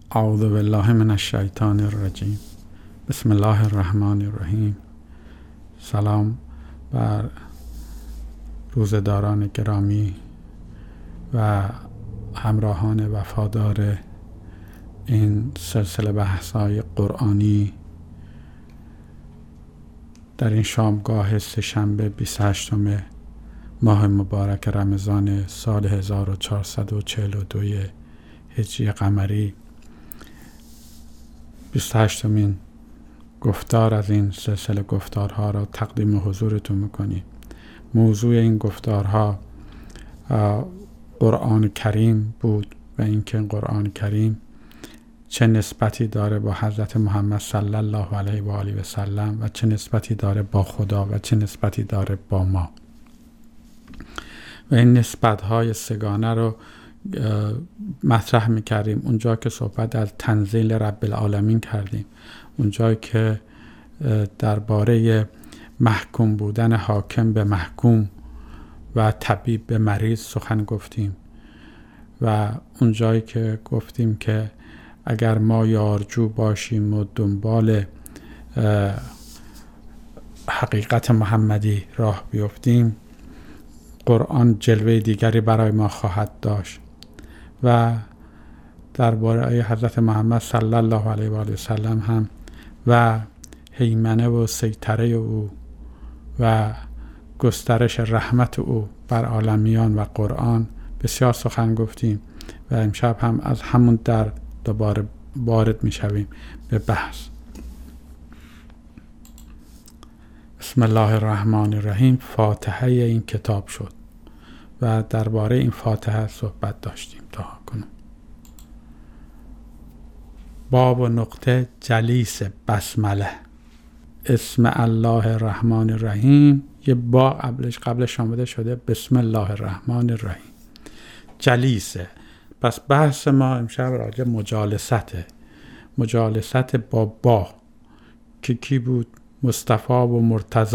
اعوذ بالله من الشیطان الرجیم. بسم الله الرحمن الرحیم. سلام بر روزداران گرامی و همراهان وفادار این سلسله بحث‌های قرآنی در این شامگاه سه‌شنبه 28 ماه مبارک رمضان سال 1442 هجری قمری. 28مین گفتار از این سلسله گفتارها را تقدیم حضورتون میکنیم. موضوع این گفتارها قرآن کریم بود و اینکه قرآن کریم چه نسبتی داره با حضرت محمد صلی الله علیه و آله و سلم و چه نسبتی داره با خدا و چه نسبتی داره با ما. و این نسبت‌های سگانه رو مطرح می‌کردیم اونجا که صحبت از تنزیل رب العالمین کردیم، اونجا که درباره محکوم بودن حاکم به محکوم و طبیب به مریض سخن گفتیم و اونجایی که گفتیم که اگر ما یارجو باشیم و دنبال حقیقت محمدی راه بیفتیم، قرآن جلوه دیگری برای ما خواهد داشت و درباره حضرت محمد صلی الله علیه و آله و سلم هم و هیمنه و سیطره او و گسترش رحمت او بر عالمیان و قرآن بسیار سخن گفتیم و امشب هم از همون در دوباره وارد می شویم به بحث. بسم الله الرحمن الرحیم. فاتحه این کتاب شد و درباره این فاتحه صحبت داشتیم تا کنون. باب و نقطه جلیس بسمله. اسم الله الرحمن الرحیم یه با قبلش آمده شده بسم الله الرحمن الرحیم. جلیسه. پس بحث ما امشب راجع مجالست با که کی بود؟ مصطفی و مرتضی.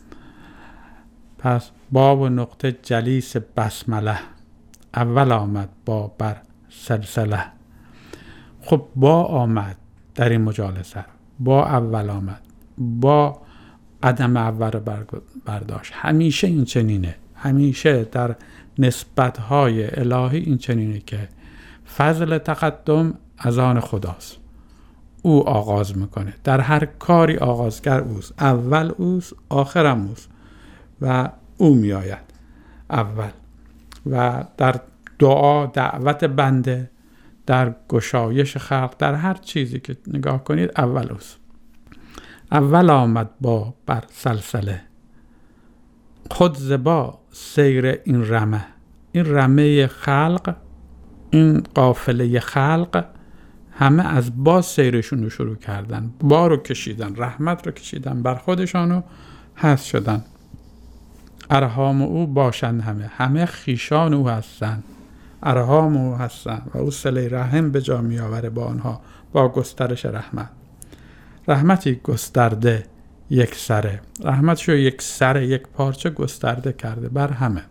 پس باب و نقطه جلیس بسمله. اول آمد با بر سلسله. خب با آمد در این مجالست، با اول آمد، با قدم اول رو برداشت. همیشه این چنینه، همیشه در نسبت‌های الهی این چنینه که فضل تقدم از آن خداست. او آغاز میکنه، در هر کاری آغازگر اوست، اول اوست، آخرم اوست و او میآید اول. و در دعا دعوت بنده، در گشایش خلق، در هر چیزی که نگاه کنید اول اوست. اول آمد با بر سلسله. خود زبا سیر این رمه خلق، این قافله خلق همه از با سیرشون رو شروع کردن، با رو کشیدن، رحمت رو کشیدن بر خودشان و هست شدن. ارحام او باشند همه خیشان او هستن، ارحام او هستن و او صله رحم به جا می آوره با آنها با گسترش رحمت. رحمتی گسترده یک سره، رحمتشو یک سره، یک پارچه گسترده کرده بر همه.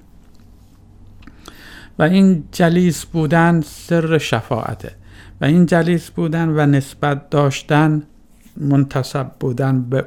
و این جلیس بودن سر شفاعته و این جلیس بودن و نسبت داشتن، منتسب بودن به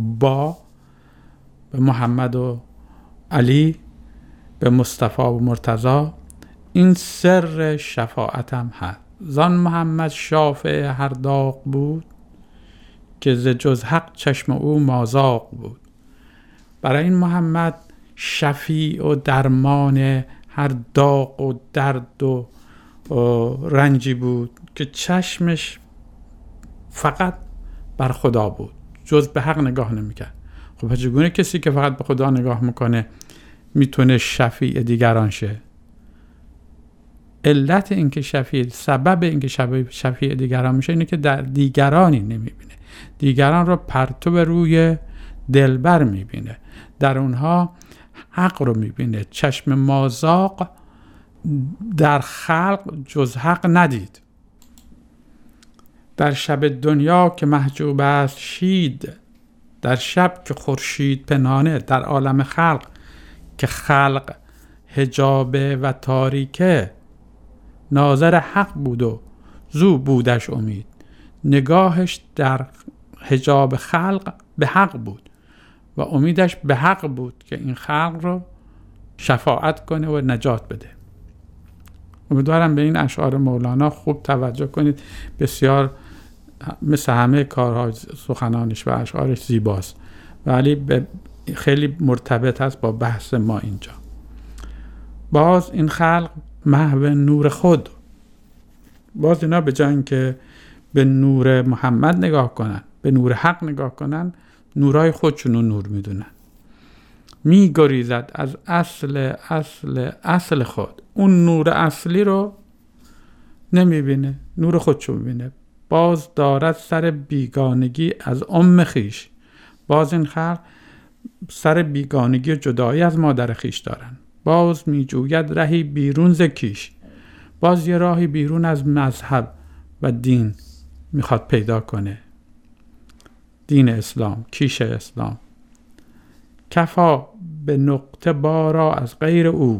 محمد و علی، به مصطفی و مرتضی، این سر شفاعت هم هست. زان محمد شافع هر داغ بود، که ز جز حق چشم او مازاغ بود. برای این محمد شفیع و درمان هر داغ و درد و رنجی بود که چشمش فقط بر خدا بود، جز به حق نگاه نمیکرد. خب چگونه کسی که فقط به خدا نگاه میکنه میتونه شفیع دیگران شه؟ علت اینکه سبب اینکه شفیع دیگران میشه اینه که در دیگرانی نمیبینه، دیگران رو پرتو روی دلبر میبینه، در اونها حق رو میبینه. چشم مازاغ در خلق جز حق ندید. در شب دنیا که محجوب است شید، در شب که خورشید پنهانه، در عالم خلق که خلق حجابه و تاریکه، ناظر حق بود و زو بودش امید. نگاهش در حجاب خلق به حق بود و امیدش به حق بود که این خلق رو شفاعت کنه و نجات بده. امیدوارم به این اشعار مولانا خوب توجه کنید. بسیار مثل همه کارها سخنانش و اشعارش زیباست، ولی خیلی مرتبط است با بحث ما اینجا. باز این خلق محو نور خود، باز اینا به جای اینکه به نور محمد نگاه کنن، به نور حق نگاه کنن، نورای خودشونو نور میدونن. می گریزد از اصل خود. اون نور اصلی رو نمیبینه، نور خودشو میبینه. باز دارد سر بیگانگی از خیش. باز این خلق سر بیگانگی و جدایی از مادر خیش دارن. باز می جوید رهی بیرون ز کیش. باز یه راهی بیرون از مذهب و دین میخواد پیدا کنه. دین اسلام، کیش اسلام. کفا به نقطه بارا از غیر او.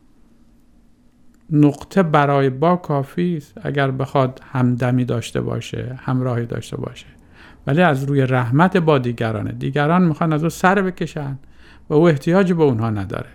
نقطه برای با کافی است اگر بخواد همدمی داشته باشه، همراهی داشته باشه، ولی از روی رحمت با دیگرانه. دیگران میخوان از او سر بکشن و او احتیاج به اونها نداره.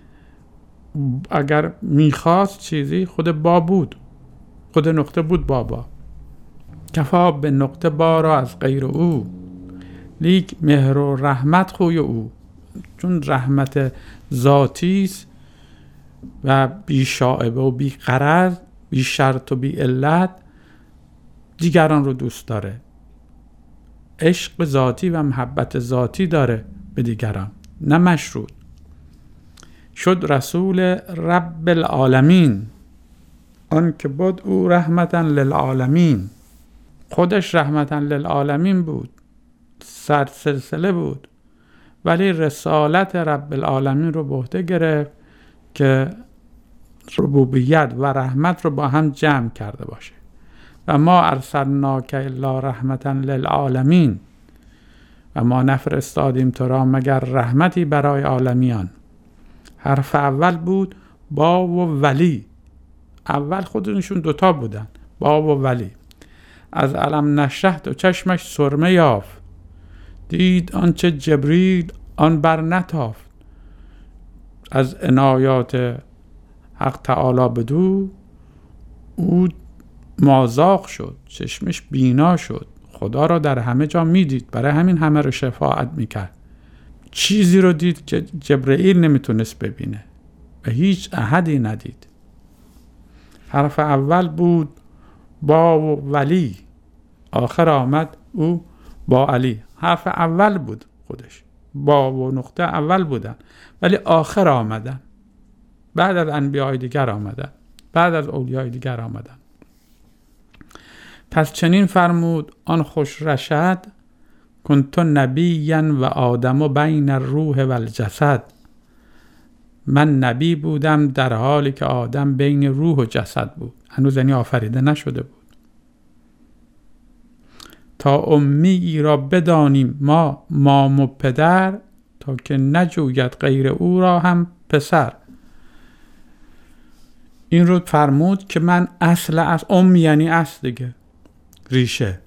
اگر میخواست چیزی خود با بود، خود نقطه بود بابا. کفا به نقطه بارا از غیر او. لیک مهر و رحمت خوی او. چون رحمت ذاتی است و بی شائبه و بی غرض، بی شرط و بی علت، دیگران رو دوست داره. عشق ذاتی و محبت ذاتی داره به دیگران، نه مشروط. شد رسول رب العالمین. آن که بود او رحمتا للعالمین. خودش رحمتا للعالمین بود، سلسله بود، ولی رسالت رب العالمین رو به عهده گرفت که ربوبیت و رحمت رو با هم جمع کرده باشه. و ما ارسلناک الا رحمتا للعالمین. و ما نفرستادیم تو را مگر رحمتی برای عالمیان. حرف اول بود با و ولی. اول خودشون دوتا بودن، با و ولی. از علم نشرح و چشمش سرمه یافت. دید آنچه جبریل آن بر نتافت. از عنایات حق تعالی بدو او مازاق شد، چشمش بینا شد، خدا را در همه جا میدید، برای همین همه رو شفاعت میکرد. چیزی رو دید که جبرئیل نمیتونست ببینه و هیچ احدی ندید. حرف اول بود با و ولی، آخر آمد او با علی. حرف اول بود خودش، با و نقطه اول بودن، ولی آخر آمدن، بعد از انبیاء دیگر آمدن، بعد از اولیاء دیگر آمدن. پس چنین فرمود آن خوش رشد. کنت نبیا و آدم بین الروح و الجسد. من نبی بودم در حالی که آدم بین روح و جسد بود، هنوز یعنی آفریده نشده بود. تا امی را بدانیم ما مام و پدر، تا که نجوید غیر او را هم پسر. این رو فرمود که من اصل امی یعنی اصل دیگه، ریشه.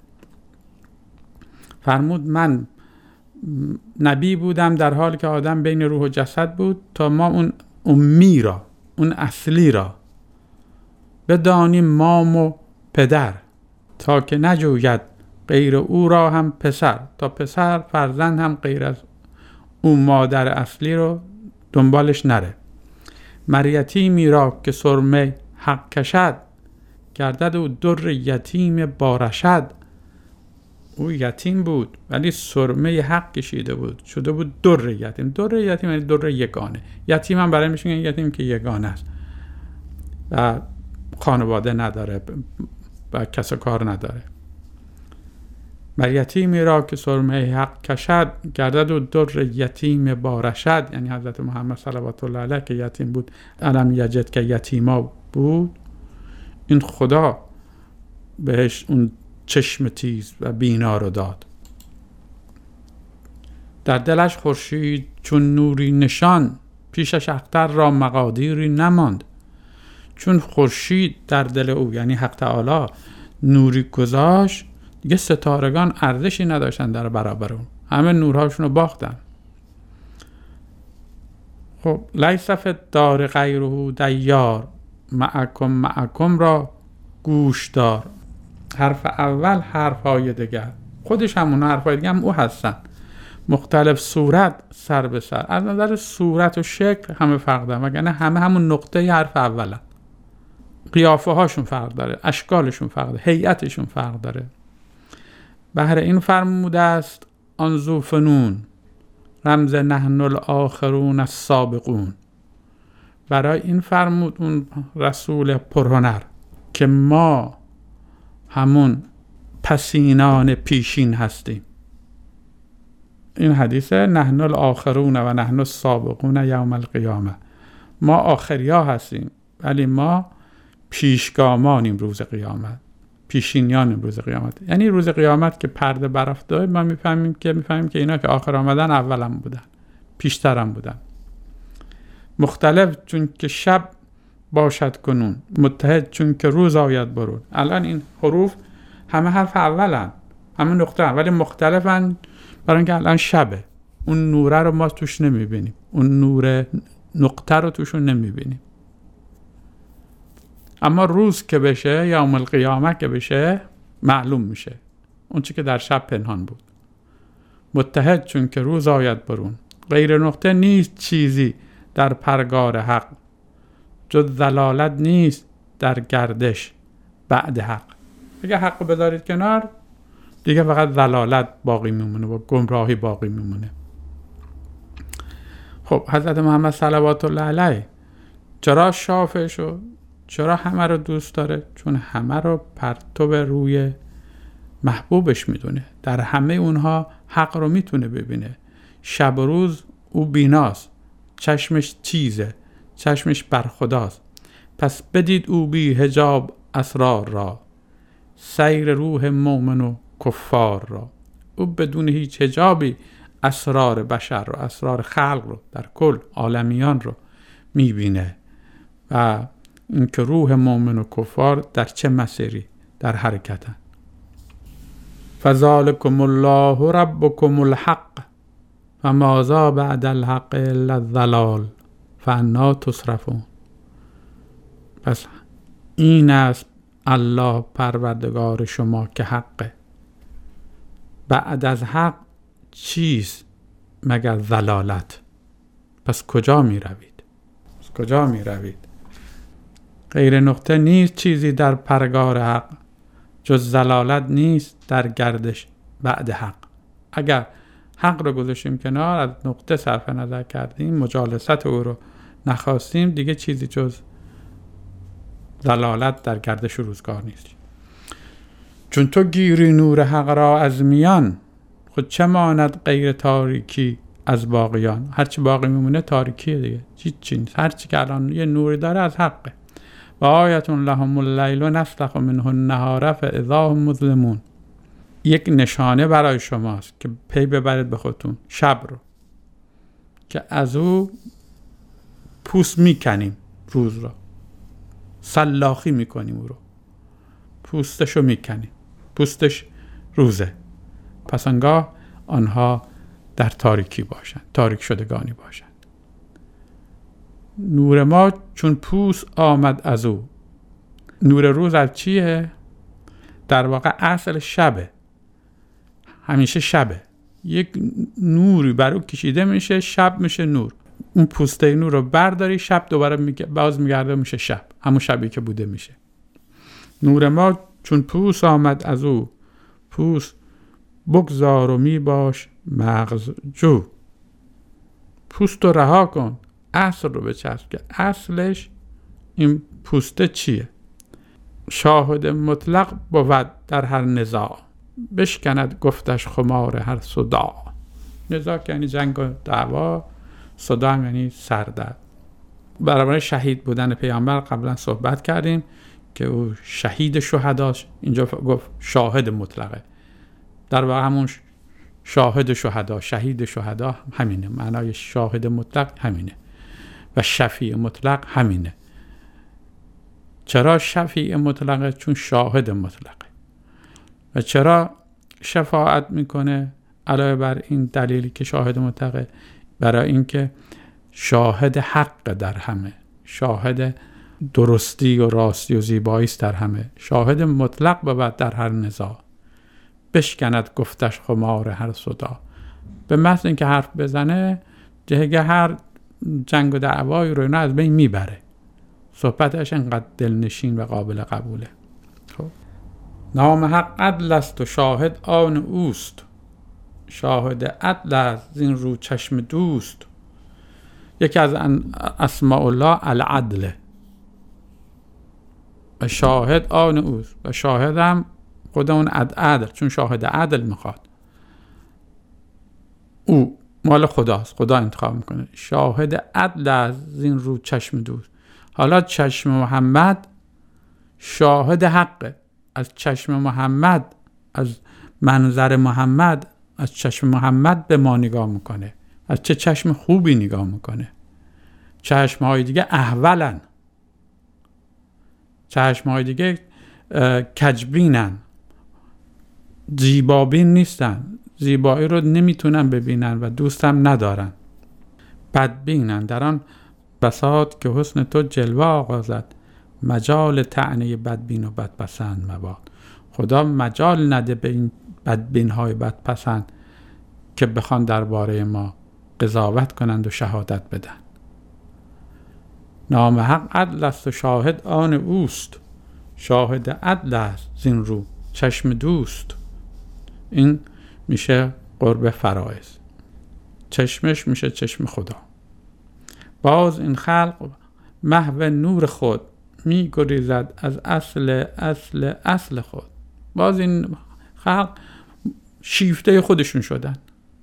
فرمود من نبی بودم در حالی که آدم بین روح و جسد بود، تا ما اون امی را، اون اصلی را بدانیم مام و پدر، تا که نجوید غیر او را هم پسر، تا پسر فرزند هم غیر از اون مادر اصلی رو دنبالش نره. مریتیمی را که سرمه حق کشد، گردد او در یتیم بارشد. او یتیم بود ولی سرمه حق کشیده بود، شده بود در یتیم. در یتیم یعنی در یگانه. یتیم هم برای میشه یتیم که یگانه است و خانواده نداره و کس کار نداره. مریتیمی را که سرمه حق کشد، گردد و در یتیم بارشد. یعنی حضرت محمد صلوات الله علیه که یتیم بود، علم یجد که یتیما بود، این خدا بهش اون چشم تیز و بینا رو داد. در دلش خورشید چون نوری نشان، پیشش اختر را مقادیری نماند. چون خورشید در دل او، یعنی حق تعالی، نوری گذاشت دیگه ستارگان ارزشی نداشتن در برابر اون، همه نورهاشون رو باختن. خب لیس فی الدار غیره دیار، معکم را گوش دار. حرف اول حرفهای دیگر، خودش همون حرفهای دیگر هم او هستن، مختلف صورت سر به سر، از نظر صورت و شکل همه فرق دارن، وگرنه همه همون نقطه حرف اولن. قیافه هاشون فرق داره، اشکالشون فرق داره، هیئتشون فرق داره. بهر این فرموده است آن ذو فنون، رمز نحن الاخرون السابقون. برای این فرمود اون رسول پرهنر که ما همون پسینان پیشین هستیم. این حدیث نحن الاخرون و نحن السابقون یوم القیامه، ما آخریا هستیم ولی ما پیشگامانیم روز قیامت، پیشینیانیم روز قیامت. یعنی روز قیامت که پرده برافته ما میفهمیم که اینا که آخر آمدن اولم بودن، پیشترم بودن. مختلف چون که شب باشد کنون، متحد چون که روز آید برون. الان این حروف همه حرف اولن، همه نقطه هم، ولی مختلفن برای اینکه الان شبه. اون نوره رو ما توش نمیبینیم، اون نور نقطه رو توشون نمیبینیم. اما روز که بشه، یوم القیامه که بشه، معلوم میشه اون چی که در شب پنهان بود. متحد چون که روز آید برون، غیر نقطه نیست چیزی در پرگار حق، جز ضلالت نیست در گردش بعد حق. اگه حق بذارید کنار دیگه فقط ضلالت باقی میمونه و گمراهی باقی میمونه. خب حضرت محمد صلوات الله علیه چرا شافع شد؟ چرا همه رو دوست داره؟ چون همه رو پرتو روی محبوبش میدونه، در همه اونها حق رو میتونه ببینه. شب و روز او بیناست، چشمش چیزه، چشمش بر خداست. پس بدید او بی حجاب اسرار را، سیر روح مومن و کفار را. او بدون هیچ حجابی اسرار بشر رو، اسرار خلق رو، در کل عالمیان رو میبینه و اینکه روح مومن و کفار در چه مسیری در حرکتن. فذالکم الله ربکم الحق و ماذا بعد الحق الا الضلال فانا تصرفون. پس این است الله پروردگار شما که حقه، بعد از حق چیست مگر ضلالت؟ پس کجا می روید؟ کجا می روید؟ غیر نقطه نیست چیزی در پرگار حق، جز ضلالت نیست در گردش بعد حق. اگر حق رو گذاشتیم کنار، از نقطه صرف نظر کردیم، مجالست او رو نخواستیم، دیگه چیزی جز ضلالت در گردش روزگار نیست. چون تو گیری نور حق را از میان، خود چه ماند غیر تاریکی از باقیان؟ هرچی باقی میمونه تاریکیه دیگه، چی نیست. هرچی که الان یه نوری داره از حقه. و آیتون لهم اللیل و نسلخ منه النهار فاذا هم مظلمون. یک نشانه برای شماست که پی ببرید به خودتون شب رو، که از او پوست میکنیم، روز رو سلاخی میکنیم، او رو پوستش رو میکنیم، پوستش روزه. پس انگاه آنها در تاریکی باشند، تاریک شدگانی باشند. نور ما چون پوست آمد از او. نور روز از چیه؟ در واقع اصل شبه، همیشه شبه. یک نوری بر او کشیده میشه، شب میشه نور. اون پوسته نور رو برداری، شب دوباره باز میگرده میشه شب، همون شبی که بوده میشه. نور ما چون پوست آمد از او، پوست بگذار و می باش مغز جو. پوست رو رها کن، اصل رو بچسب که اصلش این پوسته چیه. شاهد مطلق بود در هر نزاع، بشکند گفتش خمار هر صداع. نزاع یعنی جنگ و دعوا، صداع یعنی سردرد. برای شهید بودن پیامبر قبلا صحبت کردیم که او شهید شهداست، اینجا گفت شاهد مطلقه. در واقع همون شاهد شهدا، شهید شهدا همینه، معنای شاهد مطلق همینه و شفیع مطلق همینه. چرا شفیع مطلقه؟ چون شاهد مطلقه. و چرا شفاعت میکنه؟ علاوه بر این دلیلی که شاهد مطلقه، برای اینکه شاهد حق در همه، شاهد درستی و راستی و زیبایی است در همه، شاهد مطلق بود در هر نزاع، بشکند گفتش خمار هر صدا. به محض اینکه حرف بزنه دیگه هر جنگ و دعوایی رو از بین میبره. صحبتش انقدر دلنشین و قابل قبوله. خب نام حق عدل است و شاهد آن اوست، شاهد عدل است زین رو چشم دوست. یکی از اسماء الله العدل و شاهد آن اوست و شاهد هم خود اون عدل، چون شاهد عدل میخواد. او مال خداست، خدا انتخاب میکنه. شاهد عدل از این رو چشم دوست. حالا چشم محمد شاهد حقه. از چشم محمد، از منظر محمد، از چشم محمد به ما نگاه میکنه. از چه چشم خوبی نگاه میکنه. چشمهای دیگه احولن، چشمهای دیگه کجبینن، زیبابین نیستن، زیبایی رو نمیتونن ببینن و دوستم ندارن. بدبینن در آن بساط که حسن تو جلوه آغازد، مجال طعنه بدبین و بدپسند مباد. خدا مجال نده به این بدبین های بدپسند که بخوان درباره ما قضاوت کنند و شهادت بدن. نام حق عدل است و شاهد آن اوست، شاهد عدل است زین رو چشم دوست. این میشه قرب فرائض، چشمش میشه چشم خدا. باز این خلق محو نور خود، می گریزد از اصل خود. باز این خلق شیفته خودشون شدن،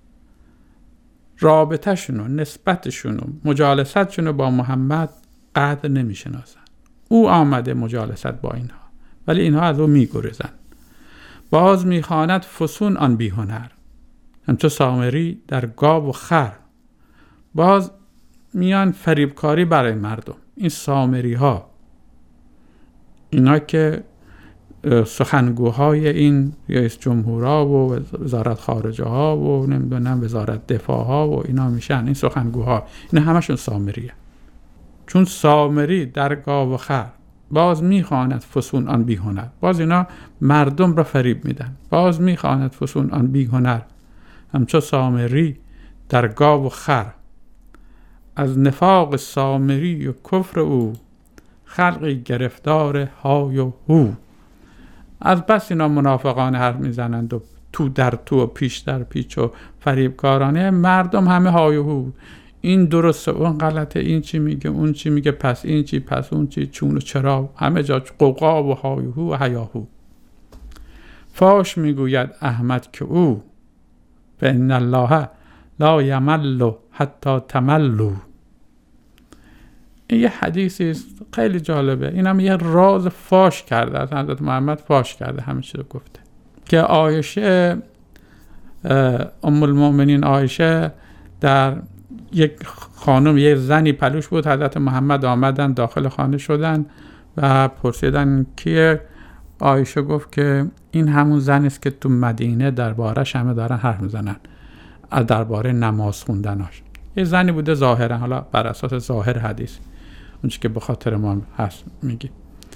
رابطهشون و نسبتشون و مجالستشون رو با محمد قدر نمیشناسن. او آمده مجالست با اینها ولی اینها از او می گریزن. باز میخواند فسون آن بی هنر، همچو سامری در گاو و خر. باز میان فریبکاری برای مردم. این سامری ها، اینا که سخنگوهای این رئیس جمهورها و وزارت خارجه ها و نمیدونم وزارت دفاع ها و اینا میشن، این سخنگوها، اینا همشون سامریه. چون سامری در گاو و خر. باز میخواند فسون آن بی هنر. باز اینا مردم را فریب میدن. باز میخواند فسون آن بی هنر، همچو سامری در گاو و خر. از نفاق سامری و کفر او، خلقی گرفتار های و هو. از بس اینا منافقانه حرف میزنند و تو در تو و پیش در پیچ و فریبکارانه، مردم همه های و هو. این درسته، اون غلطه، این چی میگه، اون چی میگه، پس این چی، پس اون چی، چون و چرا، همه جا قوقا و هایهو و هیاهو. فاش میگوید احمد که او، فإن الله لا یمل حتی تملوا. این یه حدیثی است خیلی جالبه. اینم یه راز فاش کرده، از حضرت محمد فاش کرده، همه چی رو گفته. که عایشه، ام المؤمنین عایشه، در یک خانم، یه زنی پلوش بود. حضرت محمد آمدن داخل خانه شدن و پرسیدن کیه؟ عایشه گفت که این همون زنی است که تو مدینه درباره‌اش همه دارن حرف میزنن، درباره نماز خوندناش. یه زنی بوده ظاهرا، حالا بر اساس ظاهر حدیث، اون چیزی که به خاطر ما هست میگی،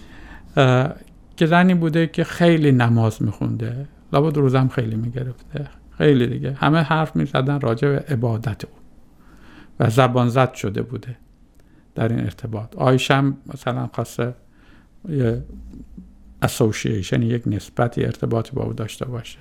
که زنی بوده که خیلی نماز میخونده، لابد روزم خیلی میگرفته، خیلی دیگه همه حرف میزدن راجع به عبادت او و زبان زد شده بوده در این ارتباط. عایشه هم مثلا خواسته یه اسوسییشن، یک نسبتی، ارتباطی با او داشته باشه.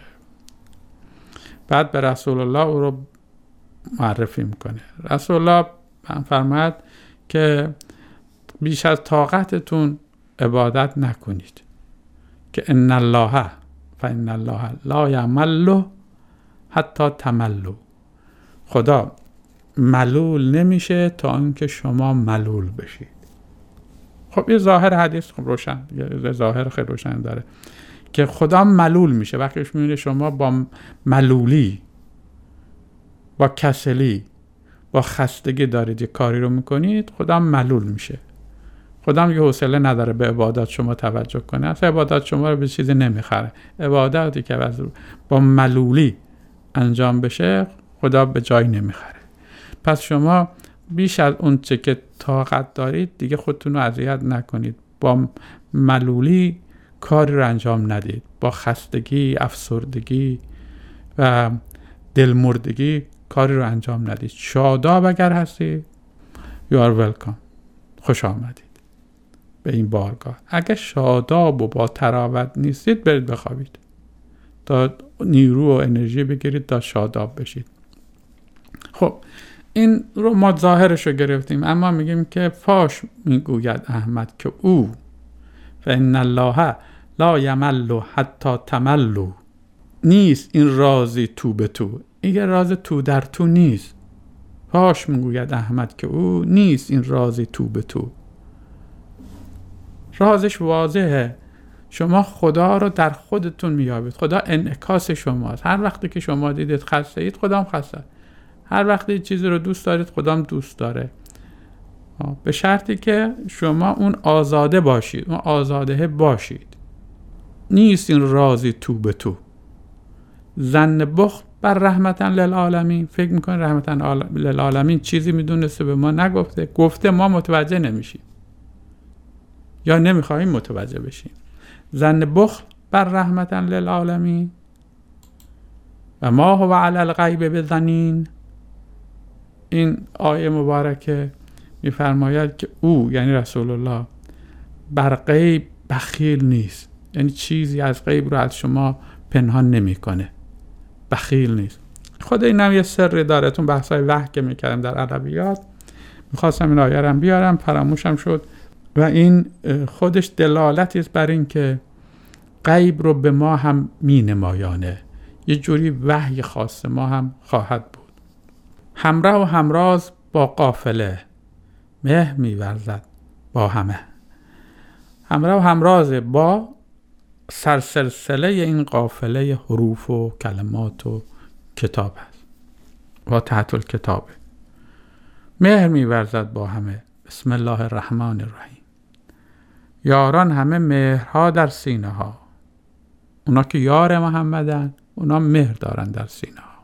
بعد به رسول الله او رو معرفی میکنه. رسول الله فرماید که بیش از طاقتتون عبادت نکنید، که ان الله فإن الله لا یمل حتی تملوا. خدا ملول نمیشه تا اینکه شما ملول بشید. خب یه ظاهر حدیث خب روشن، یه ظاهر خیلی روشن داره که خدا ملول میشه وقتیش میبینه شما با ملولی، با کسلی، با خستگی دارید یه کاری رو میکنید، خدا ملول میشه. خدا هم یه حوصله نداره به عبادات شما توجه کنه، اصلا عبادات شما رو به چیزی نمیخره. عباداتی که با ملولی انجام بشه خدا به جای نمیخره. پس شما بیش از اون چه که طاقت دارید دیگه خودتون رو اذیت نکنید، با ملولی کاری رو انجام ندید، با خستگی، افسردگی و دلمردگی کاری رو انجام ندید. شاداب اگر هستید you are welcome، خوش آمدید به این بارگاه. اگر شاداب و با تراوت نیستید برید بخوابید تا نیرو و انرژی بگیرید تا شاداب بشید. خب این رو ما ظاهرش رو گرفتیم، اما میگیم که فاش میگوید احمد که او فإن الله لا یمل حتی تملوا، نیست این رازی تو به تو، این راز تو در تو نیست. فاش میگوید احمد که او نیست این رازی تو به تو. رازش واضحه، شما خدا رو در خودتون میابید. خدا انعکاس شماست. هر وقتی که شما دیدید خسته اید خدا هم خسته، هر وقتی چیزی رو دوست دارید خدا هم دوست داره، به شرطی که شما اون آزاده باشید، اون آزاده باشید. نیست این رازی تو به تو. ظن بخل بر رحمتن للعالمین، فکر میکنه رحمتن للعالمین چیزی میدونسته به ما نگفته، گفته ما متوجه نمیشیم یا نمیخوایم متوجه بشیم. ظن بخل بر رحمتن للعالمین و ما هو علی الغیب بظنین. این آیه مبارکه میفرماید که او یعنی رسول الله بر غیب بخیل نیست، یعنی چیزی از غیب رو از شما پنهان نمیکنه، بخیل نیست. خود این هم یه سری داره. تون بحثای وحی که میکردم در ادبیات میخواستم این آیه رو بیارم فراموشم شد، و این خودش دلالتی است بر این که غیب رو به ما هم مینمایانه، یه جوری وحی خاص ما هم خواهد بود. همراه و همراز با قافله مه میورزد با همه. همراه و همراز با سرسلسله این قافله حروف و کلمات و کتاب هست و تحت الکتاب. مهر میورزد با همه. بسم الله الرحمن الرحیم. یاران همه مهرها در سینه ها. اونا که یار محمدن اونا مهر دارن در سینه ها.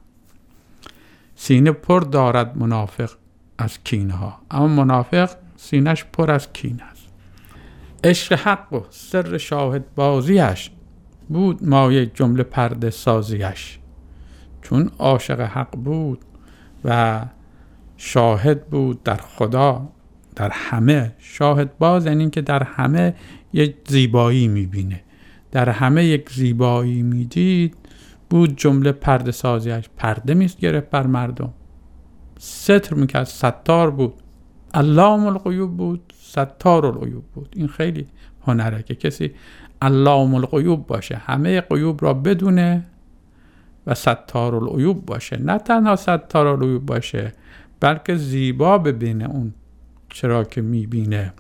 سینه پر دارد منافق از کینه ها، اما منافق سینهش پر از کینه است. عشق حق و سر شاهد بازیش بود مایه جمله پرده سازیش. چون عاشق حق بود و شاهد بود در خدا، در همه شاهد باز، یعنی این که در همه یک زیبایی میبینه، در همه یک زیبایی میدید، بود جمله پرده سازیش. پرده میست گرفت بر مردم، ستر میکرد، ستار بود، علام الغیوب بود، ستار الغیوب بود. این خیلی هنره که کسی علام الغیوب باشه، همه غیوب را بدونه و ستار الغیوب باشه. نه تنها ستار الغیوب باشه بلکه زیبا ببینه اون چرا که میبینه.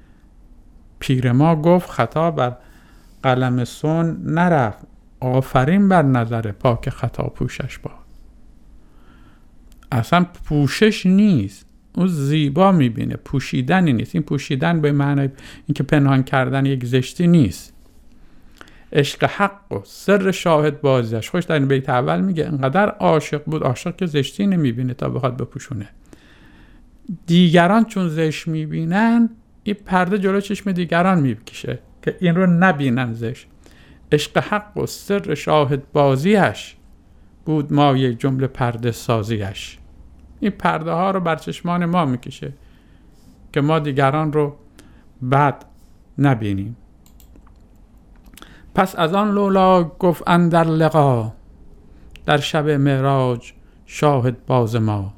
پیر ما گفت خطا بر قلم سن نرفت، آفرین بر نظر پاک خطا پوشش باد. اصلا پوشش نیست، اون زیبا میبینه، پوشیدنی نیست. این پوشیدن به معنی این که پنهان کردن یک زشتی نیست. عشق حق و سر شاهد بازیش. خوش در این بیت اول میگه انقدر عاشق بود، عاشق که زشتی نمیبینه تا بخواد بپوشونه. دیگران چون زشت میبینن این پرده جلو چشم دیگران میکشه که این رو نبینن زشت. عشق حق و سر شاهد بازیش بود مایه جمله پرده سازیش. این پرده ها رو بر چشمان ما میکشه که ما دیگران رو بد نبینیم. پس از آن لولا گفت اندر لقا، در شب معراج شاهد باز ما.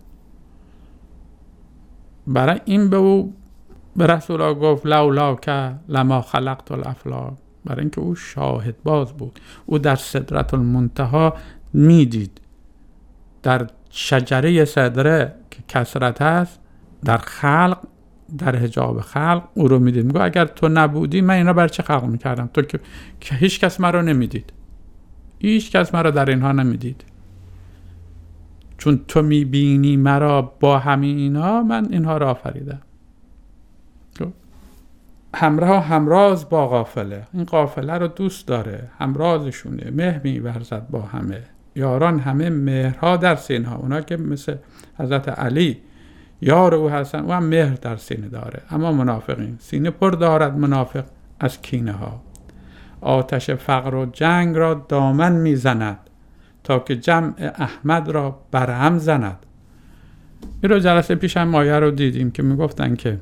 برای این به رسول الله گفت لولا که لما خلقت الافلاک، برای اینکه او شاهد باز بود. او در سدرة المنتهی میدید، در شجره سدره که کثرت هست، در خلق، در حجاب خلق او رو میدید. میگه اگر تو نبودی من اینا برای چه خلق میکردم؟ تو که هیچ کس من رو نمیدید، هیچ کس من رو در اینها نمیدید. چون تو میبینی مرا با همین اینها، من اینها رو آفریدم. همراه همراز با قافله، این قافله رو دوست داره، همرازشونه، مه می‌ورزد با همه، یاران همه مهرها در سینها. اونا که مثل حضرت علی یار او هستن، او هم مهر در سینه داره. اما منافقین سینه پر دارد منافق از کینه ها. آتش فقر و جنگ را دامن میزند تا که جمع احمد را برهم زند. این رو جلسه پیش هم مایه رو دیدیم که میگفتن که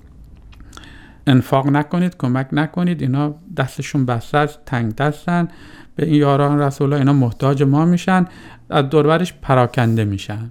انفاق نکنید، کمک نکنید، اینا دستشون بسته است، تنگ دستن، به این یاران رسول الله اینا محتاج ما میشن، از دوربرش پراکنده میشن.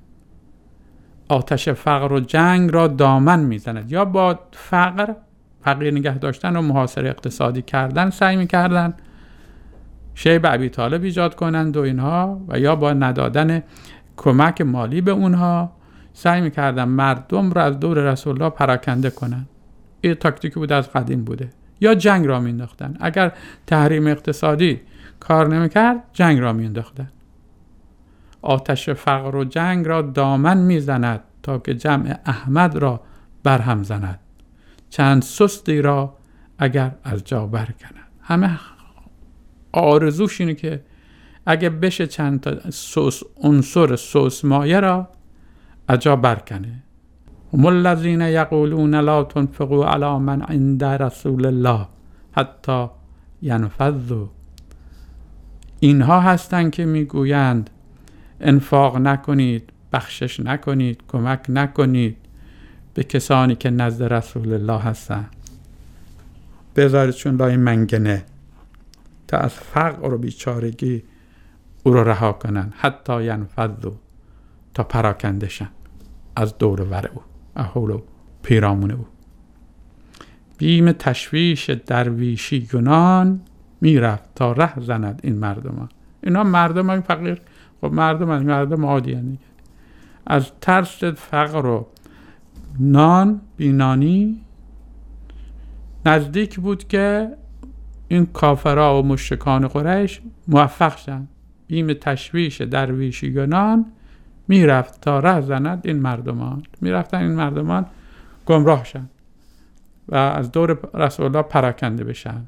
آتش فقر و جنگ را دامن میزند، یا با فقیر نگه داشتن و محاصره اقتصادی کردن سعی میکردن شیب ابی طالب ایجاد کنند و اینها، و یا با ندادن کمک مالی به اونها سعی میکردن مردم را از دور رسول الله پراکنده کنند. این تاکتیکی بود از قدیم بوده. یا جنگ را مینداختن، اگر تحریم اقتصادی کار نمیکرد جنگ را مینداختن. آتش فقر و جنگ را دامن میزند تا که جمع احمد را برهم زند، چند سستی را اگر از جا برکند. همه آرزوش اینه که اگه بشه چند تا عنصر سوسمایه را از جا برکنه. هم الذین یقولون لا تنفقوا علی من عند رسول الله حتی ینفضوا. اینها هستند که میگویند انفاق نکنید، بخشش نکنید، کمک نکنید به کسانی که نزد رسول الله هستند، بذاریدشون لای منگنه تا از فقر و بیچارگی او رو رها کنن، حتی ینفضوا، تا پراکندشن از دور و بر او، احول و پیرامون او. بیم تشویش درویشی یونان میرفت تا ره زند این مردمان. اینا مردم فقیر، خب مردم عادی هستند. از ترس فقر و نان بینانی نزدیک بود که این کافرها و مشرکان قریش موفق شدند. بیم تشویش درویشی یونان میرفت تا ره زند این مردمان. میرفتن این مردمان گمراه شن و از دور رسول الله پراکنده بشن.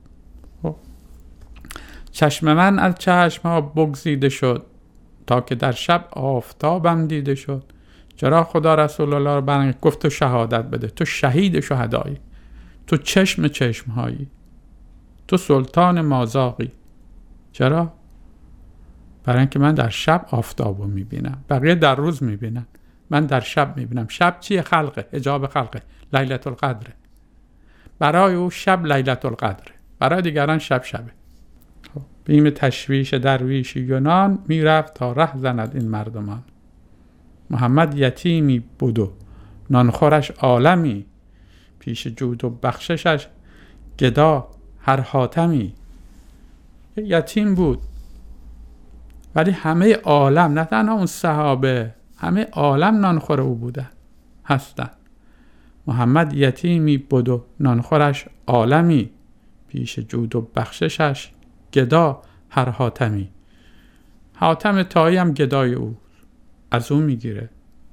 چشم من از چشم ها بگزیده شد تا که در شب آفتابم دیده شد. چرا خدا رسول الله رو برنگ گفت تو شهادت بده، تو شهید شهدایی، تو چشم چشمهایی، تو سلطان مازاقی. چرا؟ برای اینکه من در شب آفتاب رو میبینم، بقیه در روز میبینن، من در شب میبینم. شب چیه؟ خلقه، حجاب خلقه، لیلة القدره. برای او شب لیلة القدره، برای دیگران شبه. بیم تشویش درویش یونان میرفت تا ره زند این مردمان. محمد یتیمی بود و نانخورش عالمی، پیش جود و بخششش گدا هر حاتمی. یتیم بود ولی همه عالم، نه تنها اون صحابه، همه عالم نانخور او بودن هستن. محمد یتیمی بود و نانخورش عالمی، پیش جود و بخششش گدا هر حاتمی. حاتم طایی هم گدای او، از او میگیره.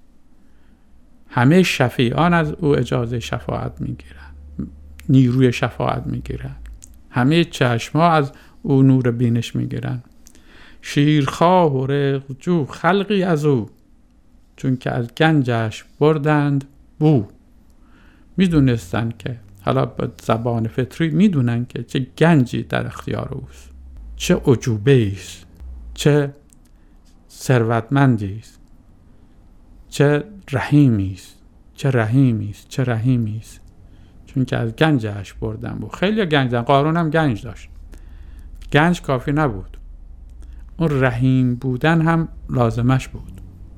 همه شفیعان از او اجازه شفاعت میگیرن، نیروی شفاعت میگیرن. همه چشمها از او نور بینش میگیرن. شیرخواه و رغجو خلقی از او، چون که از گنجش بردند بو. میدونستن که، حالا به زبان فطری میدونن که چه گنجی در اختیار اوست، چه عجوبه است، چه ثروتمندی است، چه رحیمی است، چه رحیمی است، چه رحیمی است، چون که از گنجش بردن بود. خیلی گنج داشت، قارون هم گنج داشت. گنج کافی نبود، اون رحیم بودن هم لازمش بود.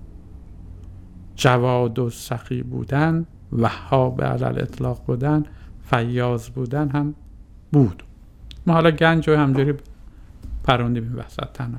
جواد و سخی بودن، وهاب علل اطلاق بودن، فیاض بودن هم بود. ما حالا گنج رو همجوری پروندیم این وسط تنها.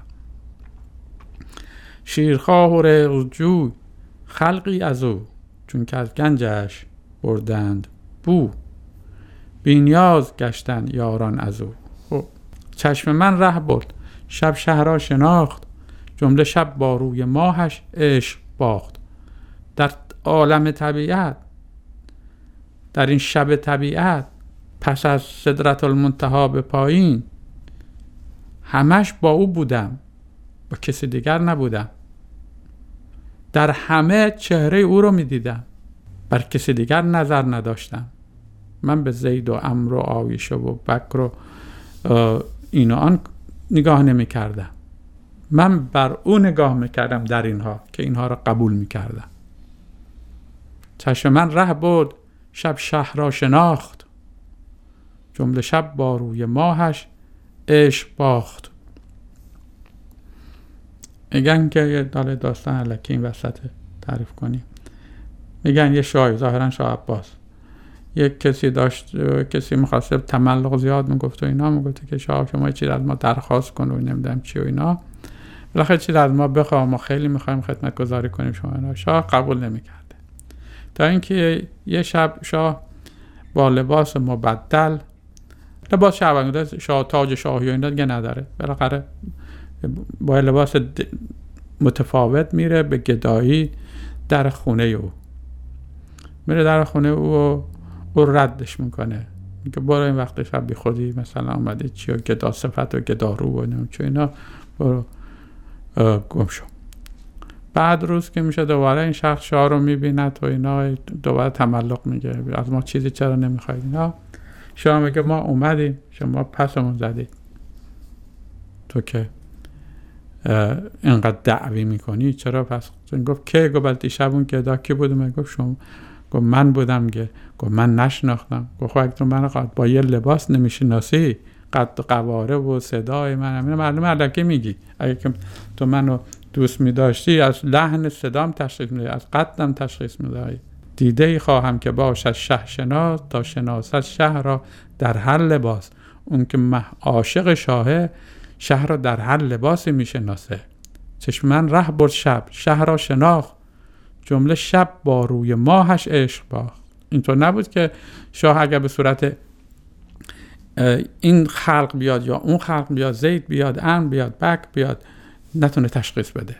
شیرخواه و رغجو خلقی از او، چون که از گنجش بردند بو. بینیاز گشتن یاران از او. چشم من ره برد، شب شهرها شناخت، جمله شب با روی ماهش عشق باخت. در عالم طبیعت، در این شب طبیعت پس از سدرت المنتهی به پایین همش با او بودم، با کسی دیگر نبودم. در همه چهره او رو می دیدم، بر کسی دیگر نظر نداشتم. من به زید و عمرو و عایشه و بکر و این و آن نگاه نمی کردم. من بر او نگاه می کردم در اینها که اینها را قبول می کردم. چشم من ره برد شب شهر را شناخت، جمله شب با روی ماهش عشق باخت. میگن که داستان الکی این وسط تعریف کنیم. میگن یه شاه، ظاهرا شاه عباس، یک کسی داشت، کسی میخواست تملق زیاد میگفت و اینا، میگفت که شاه شما چیز از ما درخواست کن و نمیدونم چی و اینا، بالاخره چیز از ما بخواه، ما خیلی میخوایم خدمت گذاری کنیم شما اینا. شاه قبول نمیکرده. تا اینکه یه شب شاه با لباس مبدل، لباس شهروندی، شاه تاج شاهی و اینا دیگه نداره، بالاخره با لباس متفاوت میره به گدایی در خونه او، میره در خونه او ردش میکنه، میگه برو این وقت شب بی خودی مثلا آمده چی و گدا صفت و گدا رو و نمیم چو اینا، برو گم شو. بعد روز که میشه دوباره این شخص شاه رو میبیند و اینا، دوباره تملق میگه از ما چیزی چرا نمیخواید اینا. شاه میگه ما اومدیم شما پسمون زدید، تو که اینقدر دعوی میکنی چرا پس؟ گفت که گفت دیشب اون گدا کی بود؟ من گفت شما. گفت من بودم. گفت من نشناختم. گفت خب اگه تو من با یه لباس نمیشناسی، قد و قواره و صدای من معلومه الکی میگی. اگه که تو منو دوست میداشتی از لحن صدام تشخیص میدهی، از قدم تشخیص میدهی. دیده ای خواهم که باشد شه شناس، تا شناسد شه را در هر لباس. اون که عاشق شاهه، شهر را در هر لباسی میشناسه. چشم من ره برد شب شهر را شناخت، جمله شب با روی ماهش عشق باخت. اینطور نبود که شاه اگر به صورت این خلق بیاد یا اون خلق بیاد، زید بیاد، عمرو بیاد، بکر بیاد، نتونه تشخیص بده.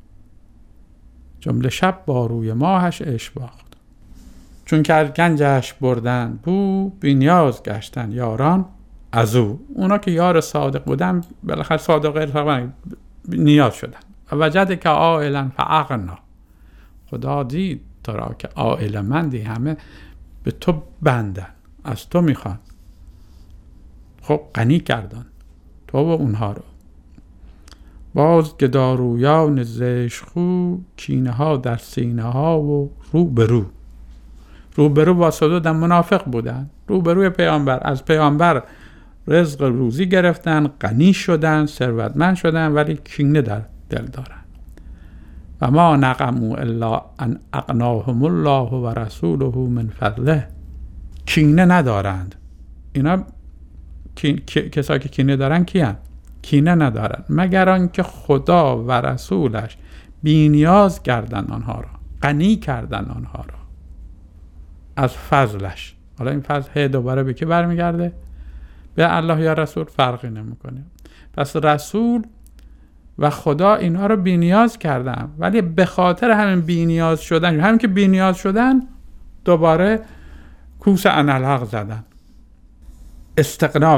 جمله شب با روی ماهش عشق باخت. چون که از گنجش بردن بو، بی نیاز گشتن یاران از او. اونا که یار صادق بودن بالاخره صادق نیاز شدن. وجد که عائلا فاغنا، خدا دید تو را که عائل مندی، همه به تو بندن، از تو میخوان. خب غنی کردن تو و اونها رو. باز گدارویان زشت خو، کینه ها در سینه ها و رو به رو. رو به رو با صدودن منافق بودن، رو به روی پیامبر، از پیامبر رزق روزی گرفتن، غنی شدن، ثروتمند شدن، ولی کینه در دل دارن. و ما نقموا الا ان اغناهم الله و رسوله من فضله. کینه ندارند اینا. کسایی که کینه دارن کیان؟ کینه ندارن مگر آنکه خدا و رسولش بی‌نیاز کردن آنها را، غنی کردن آنها را از فضلش. حالا این فضل دوباره به کی برمیگرده؟ به الله یا رسول، فرقی نمیکنه. پس رسول و خدا اینها رو بی‌نیاز کردن، ولی به خاطر همین بی‌نیاز شدن، همین که بی‌نیاز شدن، دوباره کوس انالحق زدن، استغنا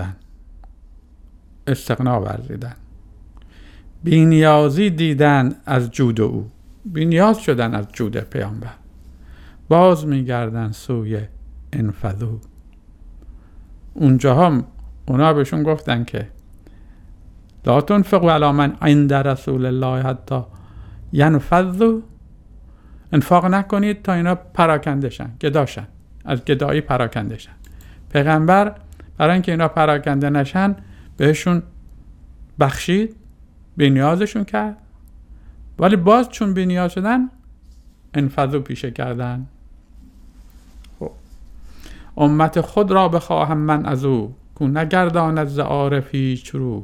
ورزیدن، بی‌نیازی دیدن از جود او، بی‌نیاز شدن از جود پیامبر، باز میگردن سوی انفذو. اونجا هم اونا بهشون گفتن که لا تنفقوا علی من عند رسول الله حتی ینفذوا، انفاق نکنید تا اینا پراکنده شن، گداشن، از گدایی پراکنده شن. پیغمبر برای اینکه اینا پراکنده نشن بهشون بخشید، بی‌نیازشون کرد، ولی باز چون بی‌نیاز شدن انفذوا پیشه کردن. خب امت خود را بخواهم من از او، کو نگرداند ز عارف هیچ رو.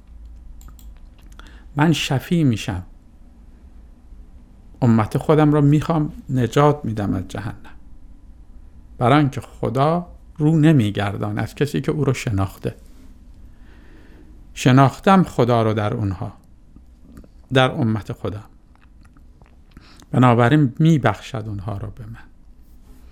من شفیع میشم، امت خودم را میخوام نجات میدم از جهنم، برای اینکه خدا رو نمیگردان از کسی که او رو شناختم خدا رو در اونها، در امت خدا، بنابراین میبخشد اونها رو به من.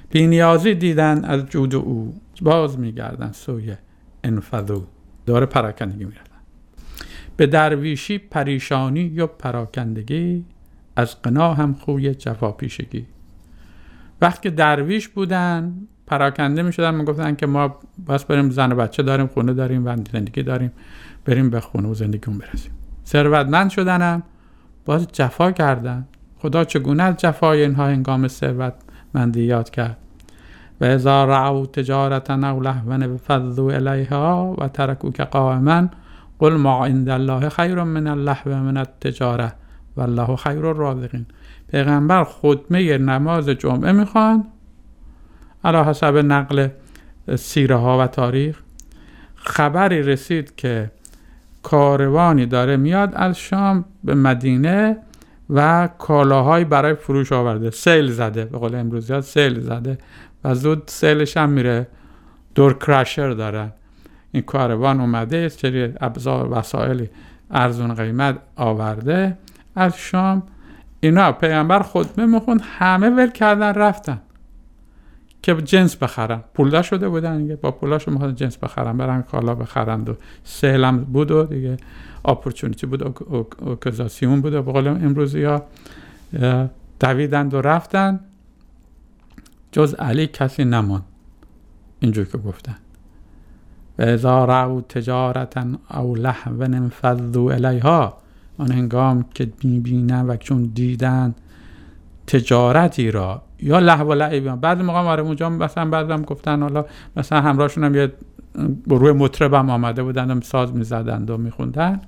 بی‌نیازی دیدن از جود او، باز میگردن سوی انفذو، داره پراکندگی میگردن. به درویشی پریشانی و پراکندگی، از غنا هم خوی جفا پیشگی. وقتی درویش بودن پراکنده میشدن، میگفتن که ما بس بریم زن و بچه داریم، خونه داریم و زندگی داریم، بریم به خونه و زندگیمون برسیم. ثروتمند شدنم باز جفا کردن. خدا چگونه از جفای اینها هنگام ثروتمندی یاد کرد؟ و اذا رعوا تجارة او لهوا فضوا الیها و ترکوک قائما قل ما عند الله خیر من اللهو من التجاره والله خیر الرازقین. پیغمبر خطبه نماز جمعه میخوان علی حسب نقل سیره ها و تاریخ. خبری رسید که کاروانی داره میاد از شام به مدینه و کالاهایی برای فروش آورده، سیل زده، به قول امروزیات سیل زده و زود سیلش هم میره، دور کراشر دارن. این کاروان اومده سری ابزار وسایل ارزون قیمت آورده از شام. اینا پیغمبر خطبه میخوند، همه ول کردن رفتن که جنس بخرن، پولدار شده بودن دیگه، با پولاشو میخوادن جنس بخرن، برن کالا بخرند و سیلم بود و دیگه اپورتونیتی بود، اوکازاسیون بود و به قول امروزی ها دویدند و رفتن. جز علی کسی نمان. اینجور که گفتن و اذا رعوا تجارة او لهوا انفضوا الیها، آن هنگام که میبینن و چون دیدن تجارتی را یا لهو و لعب. بعد موقع ما اونجا مثلا بعدم گفتن حالا مثلا همراهشون هم یه گروه مطرب هم آمده بودن و ساز میزدند و میخوندن.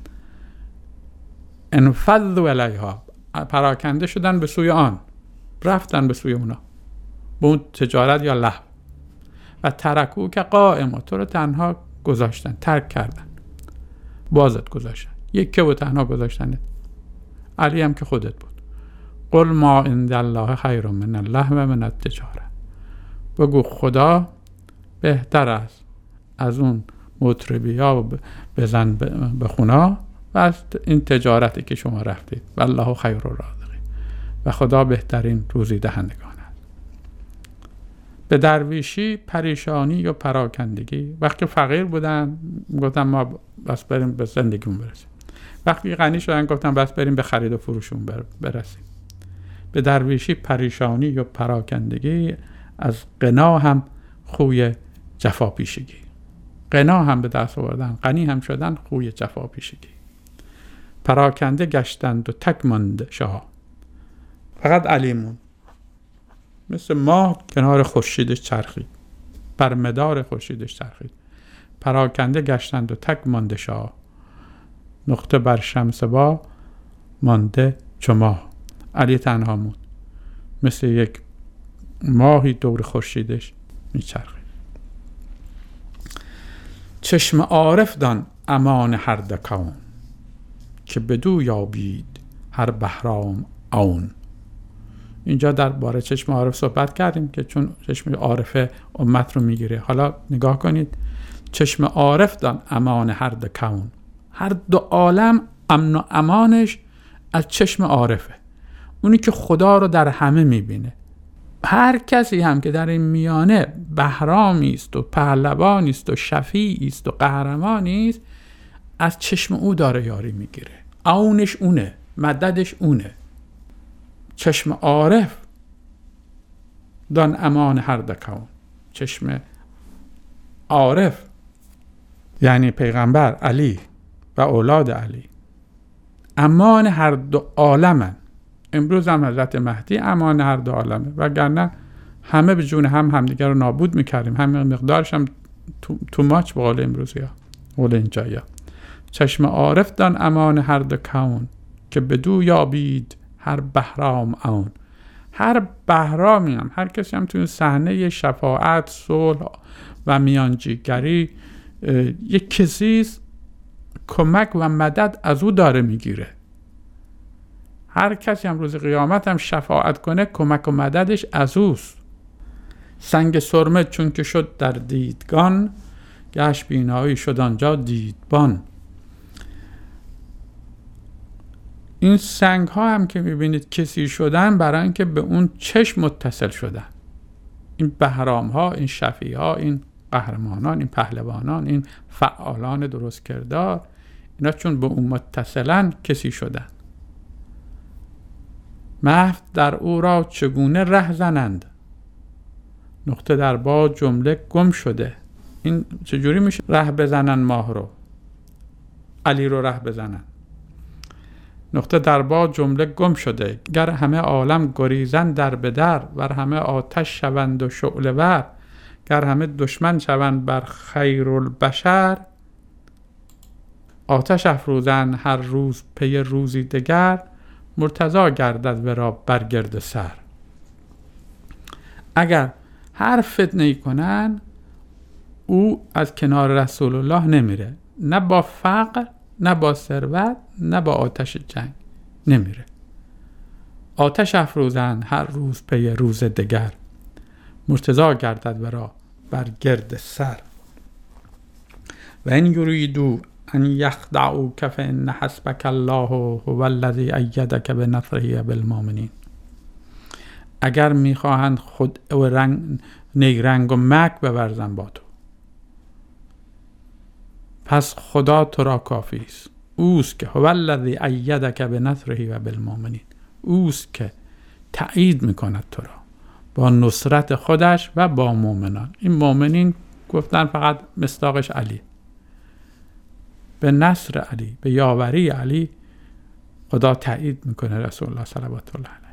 انفضوا الیها، پراکنده شدن به سوی آن، رفتن به سوی اونا، به اون تجارت یا لهو. و ترکوک قائما، تو رو تنها گذاشتن، ترک کردن، بازت گذاشتن، یکی و تنها گذاشتن. علی هم که خودت بود. قل ما عند الله خیر من اللهو و من التجاره، بگو خدا بهتر است از اون مطربی ها بزن به خونا و از این تجارتی که شما رفتید. والله خیر الرازقین، و خدا بهترین روزی دهندگان است. به درویشی پریشانی و پراکندگی، وقتی فقیر بودن گفتن ما بس بریم به زندگیمون برسیم، وقتی غنی شدن گفتن بس بریم به خرید و فروشمون برسیم. به درویشی پریشانی و پراکندگی، از غنا هم خوی جفا پیشگی. غنا هم به دست آوردن، غنی هم شدن، خوی جفا پیشگی. پراکنده گشتند و تک ماند شاه، فقط علی موند، مثل ماه کنار خورشیدش چرخید، بر مدار خورشیدش چرخید. پراکنده گشتند و تک مانده شاه، نقطه بر شمس با مانده چو ماه. علی تنها موند، مثل یک ماهی دور خورشیدش میچرخید. چشم عارف دان امان هر دو کون، که بدو یابید هر بهرام اون. اینجا درباره چشم عارف صحبت کردیم که چون چشم عارف امت رو میگیره. حالا نگاه کنید، چشم عارف دان امان هر دو کون، هر دو عالم امن و امانش از چشم عارفه، اونی که خدا رو در همه میبینه. هر کسی هم که در این میانه بهرامی است و پهلوانی است و شفیعی است و قهرمانی است، از چشم او داره یاری میگیره، اونش اونه، مددش اونه. چشم عارف دان امان هر دو کون، چشم عارف یعنی پیغمبر علی و اولاد علی امان هر دو عالمن. امروز هم حضرت مهدی امان هر دو عالمه، وگرنه همه به جون هم همدیگر رو نابود میکردیم، همین مقدارش هم تو ماچ به قول امروزی ها، قول اینجایی ها. چشم عارف دان امان هر دو کون، که بدو یابید هر بهرام اون. هر بهرامی هم، هر کسی هم توی صحنه شفاعت، صلح و میانجیگری یک کسی کمک و مدد از او داره میگیره. هر کسی هم روز قیامت هم شفاعت کنه، کمک و مددش از اوست. سنگ سرمه چون که شد در دیدگان، گشت بینایی شد آنجا دیدبان. این سنگ ها هم که میبینید کسی شدن برای اینکه به اون چشم متصل شدن. این بهرام ها، این شفیع ها، این قهرمانان، این پهلوانان، این فعالان درست کردار، اینا چون به اون متصلن کسی شدن. محو در او را چگونه ره زنند، نقطه در با جمله گم شده. این چجوری میشه ره بزنن ماه رو، علی رو ره بزنن؟ نقطه در با جمله گم شده، گر همه عالم گریزن در بدر، ور همه آتش شوند و شعله ور، گر همه دشمن شوند بر خیر البشر، آتش افروزن هر روز پی روزی دگر، مرتضی گردد ورا بر گرد سر. اگر هر فتنه‌ای کنن او از کنار رسول الله نمیره، نه با فقر، نه با ثروت، نه با آتش جنگ نمیره. آتش افروزن هر روز پی روز دگر، مرتضی گردد ورا بر گرد سر. و این یریدو ان یخدعوک فان حسبک الله هو الذی ایدک بنصره بالمؤمنین. اگر میخواهند خود نیرنگ و مکر بورزن با تو، پس خدا تو را کافی است. اوست که هو الذی ایدک بنصره و بالمؤمنین، اوست که تأیید میکند تو را با نصرت خودش و با مؤمنان. این مؤمنین گفتن فقط مصداقش علی. به نصر علی، به یاوری علی خدا تأیید میکنه رسول الله صلوات الله علیه.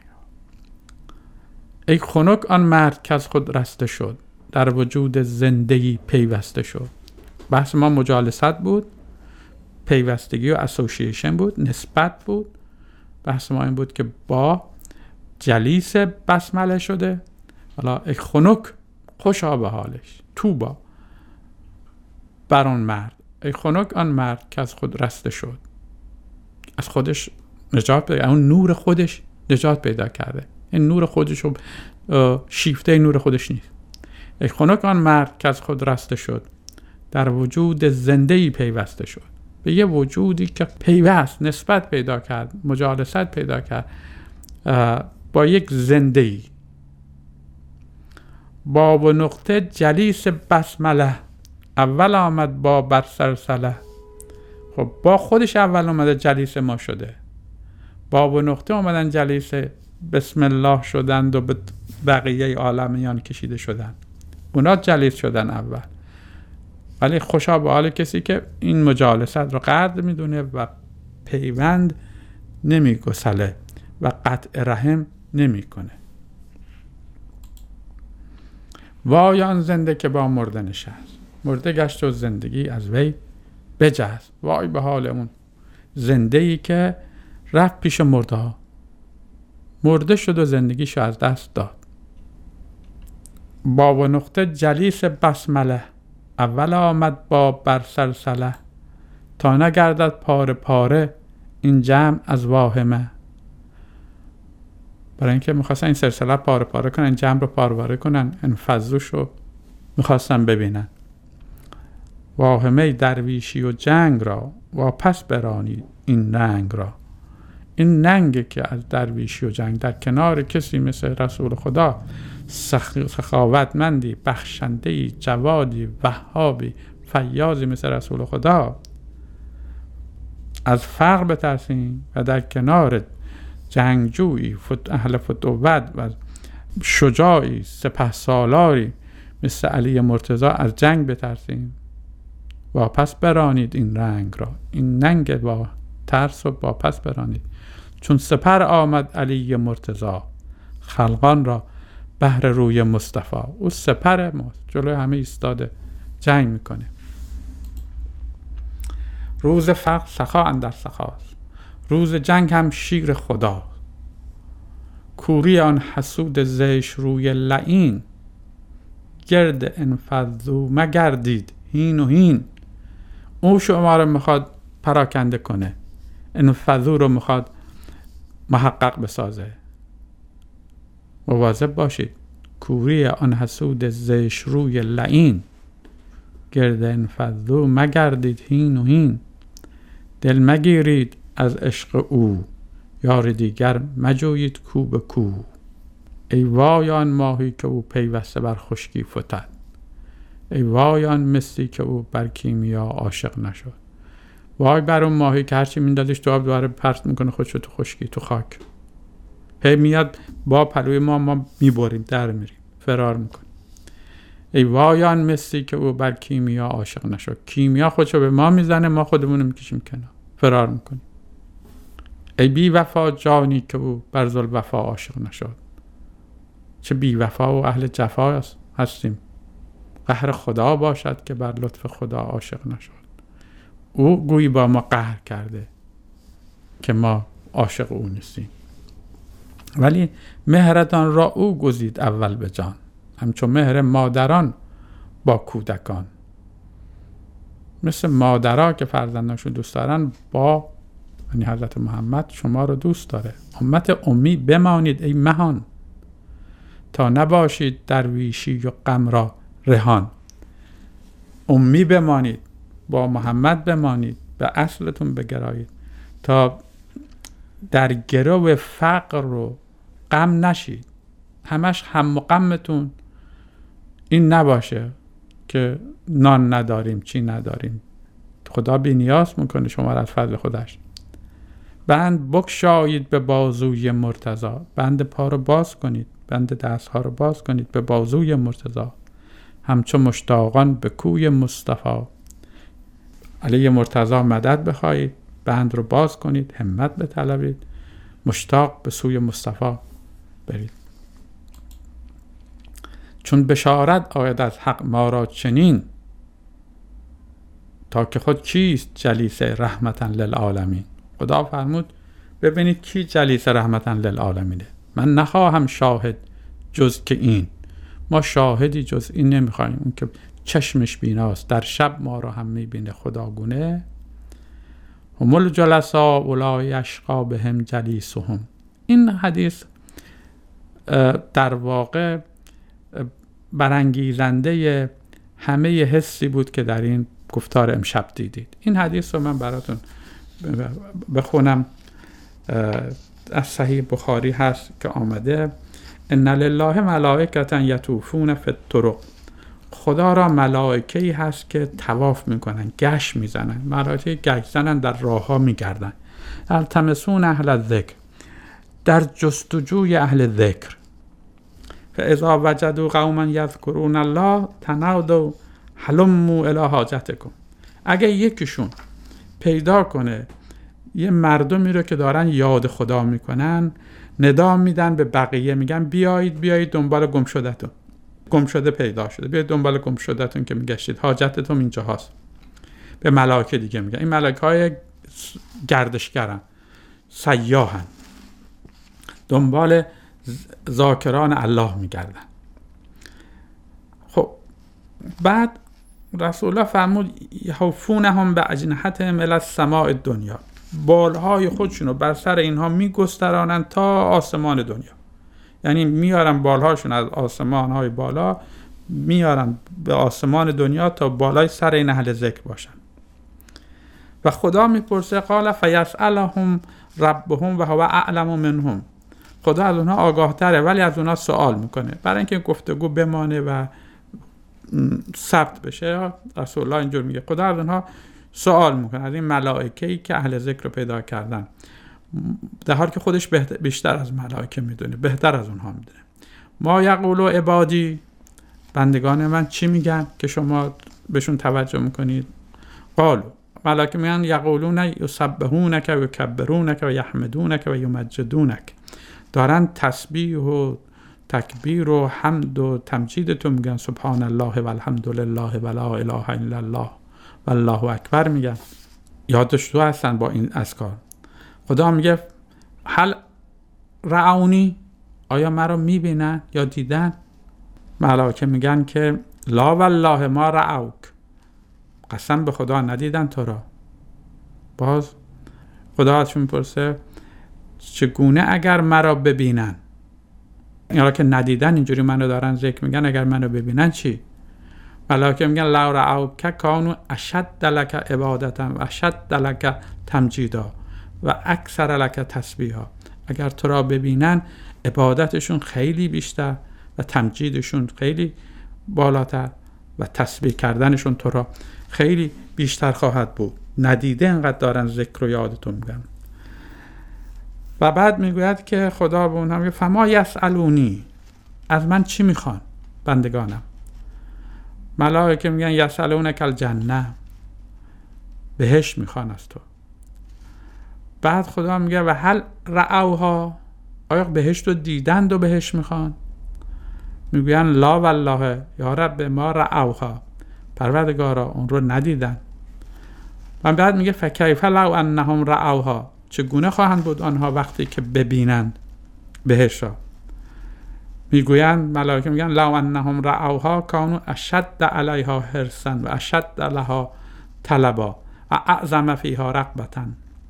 ای خنک آن مرد که از خود رسته شد، در وجود زندگی پیوسته شد. بحث ما مجالست بود، پیوستگی و اسوسییشن بود، نسبت بود. بحث ما این بود که با جلیس بسمله شده. حالا ای خنک، خوشا به حالش، توبا بر آن مرد. ای خنک آن مرد که از خود رسته شد، از خودش نجات پیدا، اون نور خودش نجات پیدا کرده. این نور خودش رو شیفته نور خودش نیست. ای خنک آن مرد که از خود رسته شد، در وجود زنده‌ای پیوسته شد. به یه وجودی که پیوست، نسبت پیدا کرد، مجالست پیدا کرد با یک زنده‌ای. با و نقطه جلیس بسمله، اول آمد با بر سلسله. خب با خودش اول آمده جلیس ما شده. با و نقطه آمدن جلیس بسم الله شدند و به بقیه عالمیان کشیده شدند. اونا جلیس شدن اول. ولی خوشا به حال کسی که این مجالست رو قدر میدونه و پیوند نمیگسله و قطع رحم نمیکنه. وای آن زنده که با مرده نشست، مرده گشت و زندگی از وی بجست. وای به حال اون زنده ای که رفت پیش مرده ها، مرده شد و زندگیشو از دست داد. با و نقطه جلیس بسمله، اول آمد با بر سلسله. تا نگردد پاره پاره این جمع از واهمه. برای اینکه میخواستن این سلسله پاره پاره کنن، این جمع رو پاره پاره کنن، این فضوش رو میخواستن ببینن. واهمه درویشی و جنگ را واپس برانید این ننگ را. این ننگه که از درویشی و جنگ در کنار کسی مثل رسول خدا، سخاوتمندی، بخشندهی، جوادی، وهابی، فیاضی مثل رسول خدا، از فقر بترسیم و در کنار جنگجویی، اهل فتوت و شجاعی، سپهسالاری مثل علی مرتضی از جنگ بترسیم. واپس برانید این رنگ را، این ننگ با ترس رو واپس برانید. چون سپر آمد علی مرتضی، خلقان را بهر روی مصطفی. او سپر ما جلوی همه ایستاده جنگ میکنه. روز فقر سخا اندر سخاست، روز جنگ هم شیر خدا. کوری آن حسود زیش روی لعین، گرد انفضو مگردید هین و هین. او شما رو میخواد پراکنده کنه، انفضو رو میخواد محقق بسازه. مواظب باشید. کوری آن حسود زیش روی لعین، گرد انفضو مگردید هین و هین. دل مگیرید از عشق او، یار دیگر مجویید کو به کو. ای وای آن ماهی که او پیوسته بر خشکی فتد، ای وای آن مسی که او بر کیمیا عاشق نشد. وای بر اون ماهی که هرچی میندازش تو آب دوباره پرت میکنه خودشو تو خشکی، تو خاک. هی میاد با پلوی ما میبریم، در میریم، فرار میکنیم. ای وای آن مسی که او بر کیمیا عاشق نشد. کیمیا خودشو به ما میزنه، ما خودمونو میکشیم کنار، فرار میکنیم. ای بی وفا جانی که او بر ذوالوفا عاشق نشد. چه بی وفا و اهل جفا هستیم. قهر خدا باشد که بر لطف خدا عاشق نشد. او گویی با ما قهر کرده که ما عاشق او نیستیم. ولی مهرتان را او گزید اول به جان، همچون مهر مادران با کودکان. مثل مادرها که فرزندانشون دوست دارن، با یعنی حضرت محمد شما رو دوست داره. امت امی بمانید ای مهان، تا نباشید درویشی و غم را رهان. امی بمانید، با محمد بمانید، به اصلتون بگرایید تا در گرو فقر و غم نشید. همش هم و غمتون این نباشه که نان نداریم، چی نداریم. خدا بی نیاز میکنه شما را از فضل خودش. بند بگشایید به بازوی مرتضی، بند پا رو باز کنید، بند دست ها رو باز کنید به بازوی مرتضی. همچون مشتاقان به کوی مصطفی، علی مرتضی مدد بخواهید، بند رو باز کنید، همت بطلبید، مشتاق به سوی مصطفی برید. چون بشارت آید از حق ما را چنین، تا که خود کیست جلیس رحمتا للعالمین. خدا فرمود ببینید کی جلیس رحمتا للعالمینه. من نخواهم شاهد جز که این. ما شاهدی جز این نمیخوایم. اون که چشمش بیناست، در شب ما را هم میبینه خداگونه. هم الجلساء اولای اشقا بهم جلیسهم. این حدیث در واقع برانگیزنده همه حسی بود که در این گفتار امشب دیدید. این حدیث رو من براتون بخونم. از صحیح بخاری هست که آمده: ان لله ملائکة یطوفون فی الطرق. خدا را ملائکه‌ای هست که طواف میکنن، گشت میزنن. ملائکه گشت زنن در راه ها میگردن. التمسون اهل الذکر، در جستجوی اهل ذکر. فاذا وجدوا قوما یذکرون الله تنادوا هلموا الی حاجتکم. اگه یکیشون پیدا کنه یه مردمی رو که دارن یاد خدا میکنن، ندا میدن به بقیه، میگن بیایید دنبال گم شدهتون. گم شده پیدا شده، بیایید دنبال گم شدهتون که میگشتید، حاجتتون اینجا هست. به ملائکه دیگه میگن. این ملائکه های گردشگرن، سیاحن، دنبال ذاکران الله میگردن. خب بعد رسول الله فرمود یحفونهم باجنحتهم الی السماء الدنیا. بالهای خودشون رو بر سر اینها میگسترانن تا آسمان دنیا. یعنی میارن بالهاشون از آسمانهای بالا میارن به آسمان دنیا تا بالای سر این اهل ذکر باشن. و خدا میپرسه قال فیسألهم ربهم و هو اعلم منهم. خدا از اونها آگاه تره ولی از اونها سوال میکنه برای اینکه گفتگو بمانه و ثبت بشه. رسول الله اینجور میگه خدا از اونها سوال میکنه، از این ملائکه‌ای که اهل ذکر رو پیدا کردن، در حالی که خودش بیشتر از ملائکه میدونه، بهتر از اونها میدونه. ما یقولو عبادی، بندگان من چی میگن که شما بهشون توجه میکنید؟ قالو، ملائکه میگن یقولون یسبحونک و یکبرونک و یحمدونک و یمجدونک. دارن تسبیح و تکبیر و حمد و تمجید تو میگن، سبحان الله و الحمدلله و لا اله الا الله و الله اکبر میگن، یادش تو هستن با این اذکار. خدا میگه هل رعونی، آیا مرا میبینن یا دیدن؟ ملائکه میگن که لا والله ما رعوک، قسم به خدا ندیدن تو را. باز خدا ازشون میپرسه چگونه اگر مرا ببینن؟ یا که ندیدن اینجوری منو دارن ذکر میگن، اگر منو ببینن چی؟ ملائکه میگن لا رعوک کانوا اشد لک عبادتا و اشد لک تمجیدا و اکثر لک تسبیحا. اگر تو را ببینن عبادتشون خیلی بیشتر و تمجیدشون خیلی بالاتر و تسبیح کردنشون تو را خیلی بیشتر خواهد بود. ندیده انقدر دارن ذکر و یادتون میگن. و بعد میگوید که خدا به اونها میگه فما یسالونی، از من چی میخوان بندگانم؟ ملائکه میگن یسالونک الجنه، بهشت میخوان از تو. بعد خدا میگه و هل رعوها، آیا بهشت رو دیدند و بهشت میخوان؟ میگوین لا والله یا رب ما رعوها، پروردگارا اون رو ندیدن. و بعد میگه فکیف لو انهم رعوها، چگونه خواهند بود آنها وقتی که ببینند بهشت را؟ میگویند ملائکه میگن لو انهم رعوها کانوا اشد علیها حرصا و اشد لها طلبا و اعظم فیها رغبتا.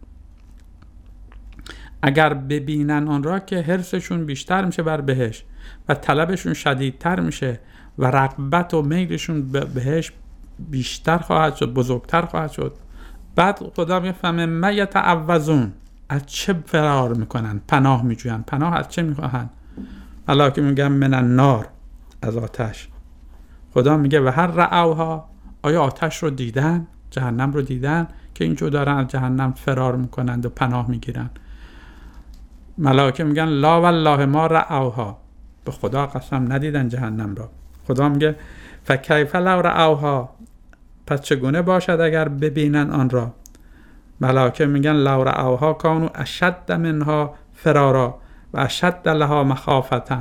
اگر ببینن آن را که حرصشون بیشتر میشه بر بهشت و طلبشون شدیدتر میشه و رغبت و میلشون به بهشت بیشتر خواهد شد، بزرگتر خواهد شد. بعد خدا میگه فمما یتعوذون، از چه فرار میکنن، پناه میجوین؟ پناه از چه میخواهن؟ ملائکه میگن من النار، از آتش. خدا میگه و هر رعوها، آیا آتش رو دیدن، جهنم رو دیدن که اینجور دارن از جهنم فرار میکنند و پناه میگیرن؟ ملائکه میگن لا والله ما رعوها، به خدا قسم ندیدن جهنم را. خدا میگه فکیف لو رعوها، پس چگونه باشد اگر ببینن آن را؟ ملائکه میگن لو رعوها کانوا اشد منها فرارا و اشد لها مخافتا.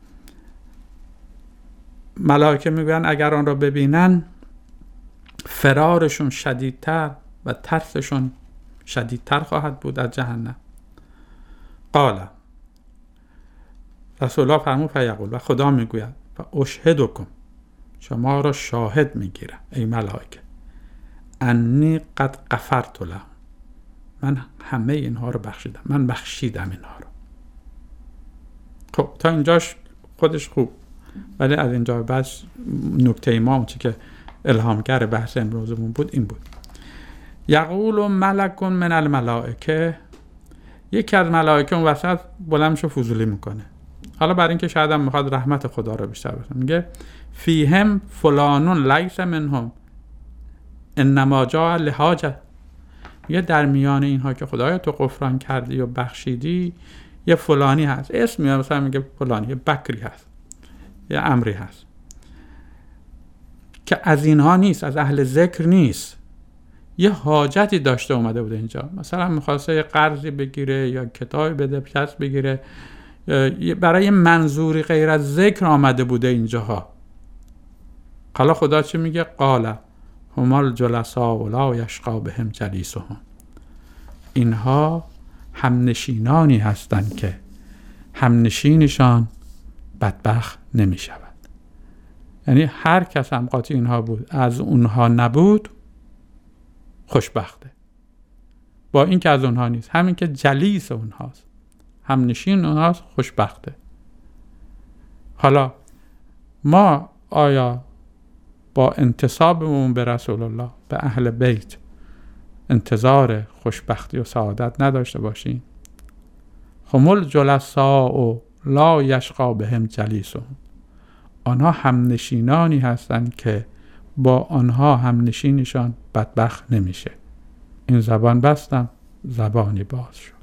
ملائکه میگن اگر آن را ببینن فرارشون شدیدتر و ترسشون شدیدتر خواهد بود از جهنم. قال، رسول الله فرمود فیقول، و خدا میگوید فاشهدکم، شما را شاهد میگیرم ای ملائکه، انی قد غفرت لهم، من همه اینها رو بخشیدم، من بخشیدم اینها رو. خب تا اینجاش خودش خوب، ولی از اینجا بعد نکته ما چی که الهامگر بحث امروزمون بود این بود. یقول ملک من الملائکه، یکی از ملائکه اون وسط بلند میشه فضولی میکنه. حالا برای اینکه شاید هم میخواد رحمت خدا رو بیشتر بشه، میگه فیهم فلانون لیس منهم انما جاء لحاجه. میگه در میان اینها که خدایا تو غفران کردی و بخشیدی یه فلانی هست، اسم میاد مثلا میگه فلانی، یه بکری هست، یه امری هست که از اینها نیست، از اهل ذکر نیست، یه حاجتی داشته اومده بوده اینجا، مثلا میخواسته یه قرضی بگیره یا کتابی بده پس بگیره، برای منظوری غیر از ذکر آمده بوده اینجاها. حالا خدا چی میگه؟ قال هم الجلساء لا یشقی بهم جلیسهم، اینها همنشینانی هستند که همنشینشان بدبخت نمی شود. یعنی هر کس هم قاطی اینها بود از اونها نبود خوشبخته، با این که از اونها نیست، همین که جلیس اونهاست، همنشین اونهاست، خوشبخته. حالا ما آیا با انتسابمون به رسول الله، به اهل بیت، انتظار خوشبختی و سعادت نداشته باشیم؟ هم الجلساء لا یشقی بهم جلیسهم، آنها همنشینانی هستند که با آنها همنشینشان بدبخت نمیشه. این زبان بستم، زبانی باز شد.